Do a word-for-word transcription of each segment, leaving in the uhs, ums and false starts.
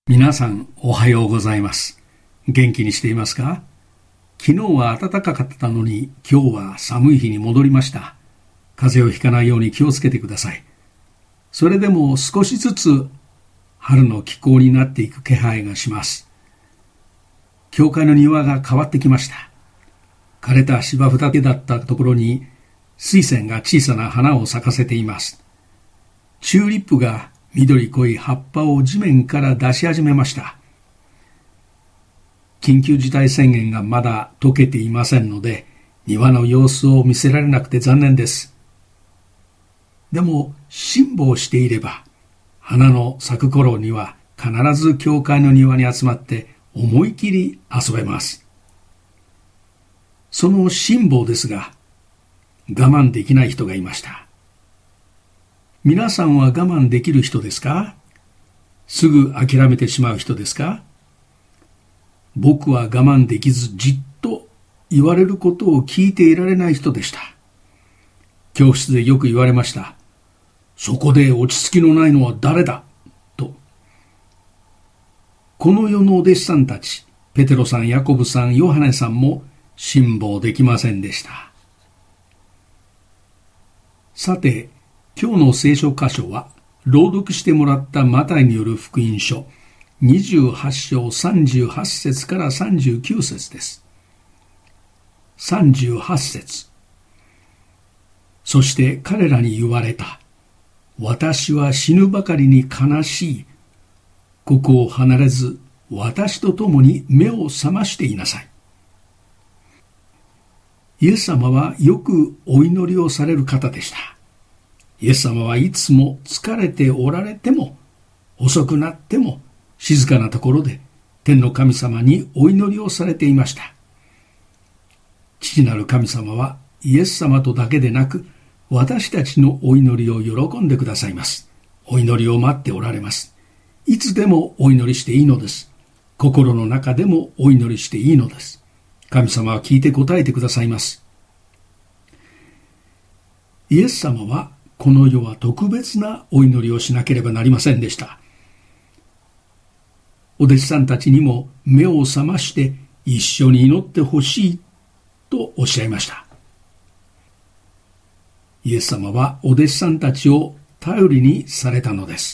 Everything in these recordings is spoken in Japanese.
皆さんおはようございます。元気にしていますか？昨日は暖かかったのに今日は寒い日に戻りました。風邪をひかないように気をつけてください。それでも少しずつ春の気候になっていく気配がします。教会の庭が変わってきました。枯れた芝生だけだったところに水仙が小さな花を咲かせています。チューリップが緑濃い葉っぱを地面から出し始めました。緊急事態宣言がまだ解けていませんので、庭の様子を見せられなくて残念です。でも辛抱していれば、花の咲く頃には必ず教会の庭に集まって思い切り遊べます。その辛抱ですが、我慢できない人がいました。皆さんは我慢できる人ですか？すぐ諦めてしまう人ですか？僕は我慢できずじっと言われることを聞いていられない人でした。教室でよく言われました。そこで落ち着きのないのは誰だと。この世のお弟子さんたち、ペテロさん、ヤコブさん、ヨハネさんも辛抱できませんでした。さて、今日の聖書箇所は、朗読してもらったマタイによる福音書にじゅうはち章さんじゅうはち節からさんじゅうきゅう節です。さんじゅうはち節。そして彼らに言われた。私は死ぬばかりに悲しい。ここを離れず、私と共に目を覚ましていなさい。イエス様はよくお祈りをされる方でした。イエス様はいつも疲れておられても、遅くなっても、静かなところで天の神様にお祈りをされていました。父なる神様はイエス様とだけでなく、私たちのお祈りを喜んでくださいます。お祈りを待っておられます。いつでもお祈りしていいのです。心の中でもお祈りしていいのです。神様は聞いて答えてくださいます。イエス様はこの世は特別なお祈りをしなければなりませんでした。お弟子さんたちにも目を覚まして一緒に祈ってほしいとおっしゃいました。イエス様はお弟子さんたちを頼りにされたのです。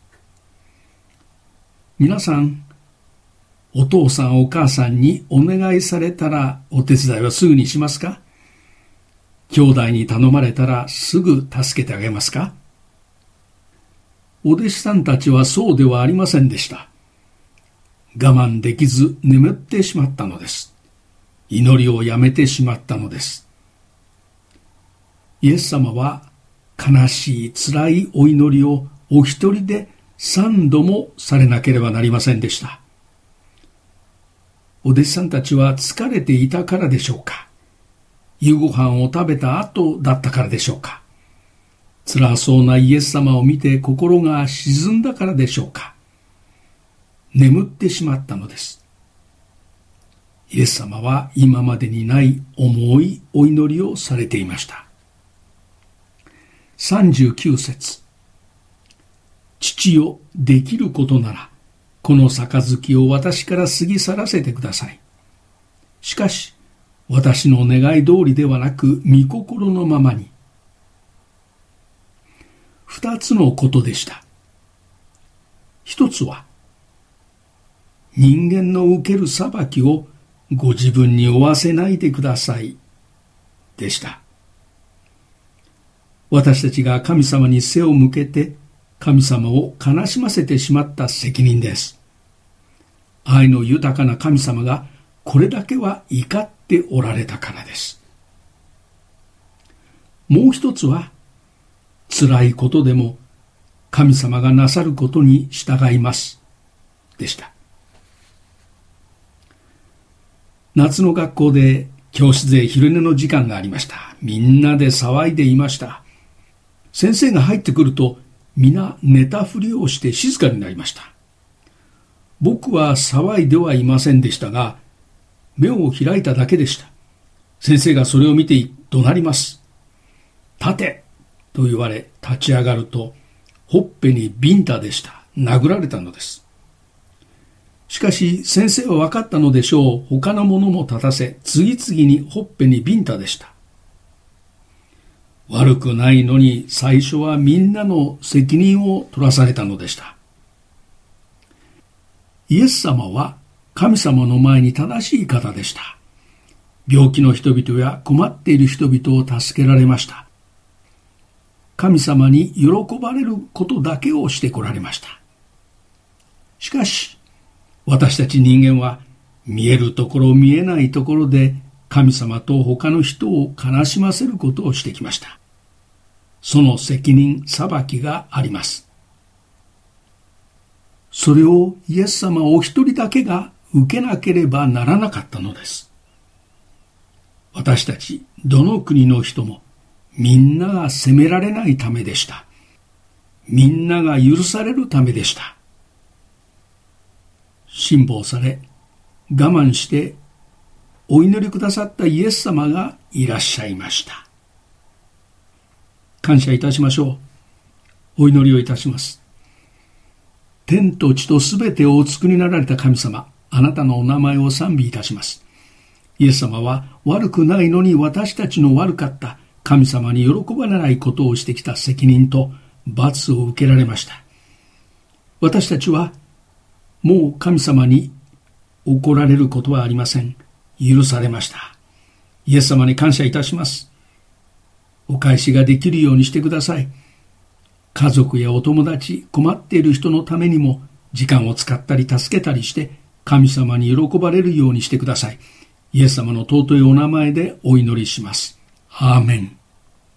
皆さん、お父さんお母さんにお願いされたらお手伝いはすぐにしますか？兄弟に頼まれたらすぐ助けてあげますか？お弟子さんたちはそうではありませんでした。我慢できず眠ってしまったのです。祈りをやめてしまったのです。イエス様は悲しい辛いお祈りをお一人で三度もされなければなりませんでした。お弟子さんたちは疲れていたからでしょうか？夕ご飯を食べた後だったからでしょうか？辛そうなイエス様を見て心が沈んだからでしょうか？眠ってしまったのです。イエス様は今までにない重いお祈りをされていました。さんじゅうきゅう節。父よ、できることなら、この杯を私から過ぎ去らせてください。しかし、私の願い通りではなく、御心のままに。二つのことでした。一つは、人間の受ける裁きをご自分に負わせないでください、でした。私たちが神様に背を向けて、神様を悲しませてしまった責任です。愛の豊かな神様がこれだけは怒っておられたからです。もう一つは、辛いことでも神様がなさることに従います、でした。夏の学校で教室で昼寝の時間がありました。みんなで騒いでいました。先生が入ってくると、皆寝たふりをして静かになりました。僕は騒いではいませんでしたが、目を開いただけでした。先生がそれを見て怒鳴ります。立てと言われ立ち上がると、ほっぺにビンタでした。殴られたのです。 しかし先生は分かったのでしょう。他の者も立たせ、次々にほっぺにビンタでした。悪くないのに最初はみんなの責任を取らされたのでした。イエス様は神様の前に正しい方でした。病気の人々や困っている人々を助けられました。神様に喜ばれることだけをしてこられました。しかし、私たち人間は見えるところ見えないところで神様と他の人を悲しませることをしてきました。その責任、裁きがあります。それをイエス様お一人だけが受けなければならなかったのです。私たちどの国の人もみんなが責められないためでした。みんなが許されるためでした。辛抱され、我慢してお祈りくださったイエス様がいらっしゃいました。感謝いたしましょう。お祈りをいたします。天と地とすべてをお作りになられた神様、あなたのお名前を賛美いたします。イエス様は悪くないのに私たちの悪かった神様に喜ばれないことをしてきた責任と罰を受けられました。私たちはもう神様に怒られることはありません。許されました。イエス様に感謝いたします。お返しができるようにしてください。家族やお友達、困っている人のためにも時間を使ったり助けたりして神様に喜ばれるようにしてください。イエス様の尊いお名前でお祈りします。アーメン。